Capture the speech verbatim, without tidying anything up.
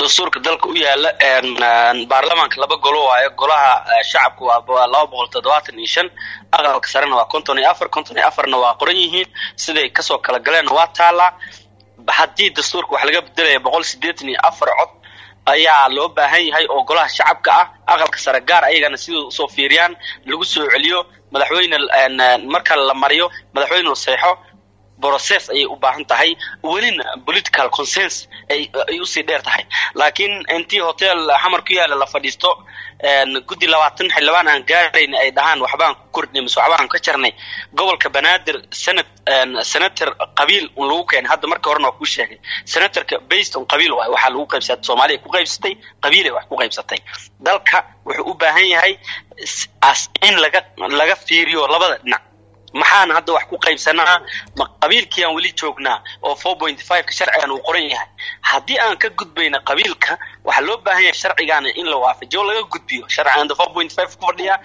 dastuurka dalka u yaala een baarlamaanka laba golo waayo golaha shacabku waa laba boqol toddobaatan iyo shan aqalka sarena waa konton iyo afar konton iyo afar na waa qoran yihiin siday ka soo kala galeen waa taala haddii dastuurka wax laga bedelayo boqol siddeetan iyo afar cod ayaa loo baahan yahay oo golaha shacabka ah aqalka sare gaar ayagana sidoo soo fiiriyaan lagu soo celiyo madaxweyne marka la mariyo madaxweyne saxo process ay u baahan tahay welina political consensus ay u sii dheer tahay laakiin intii hotel xamar ku yaala la fadhiisto een gudi labaatan xilbaan aan gaarayna ay dhahaan waxbaan ku kordhnay mise waxbaan ka jarnay gobolka Banaadir sanad senator qabiil uu lagu keenay hadda marka horena ku sheegay senatorka based on qabiil waxa lagu qaybsatay Soomaaliya ku qaybsatay qabiil wax ku qaybsatay dalka wuxuu u baahan yahay as in laga laga fiiriyo labada dhinac maxaan hadda wax ku qaybsanaa ma qabiilkii aan wali joognaa oo four point five ka sharcigan uu qoran yahay haddii aan ka gudbayna qabiilka waxa loo baahan yahay sharcigan in la waafajiyo laga gudbiyo sharcigan four point five ku fadhiya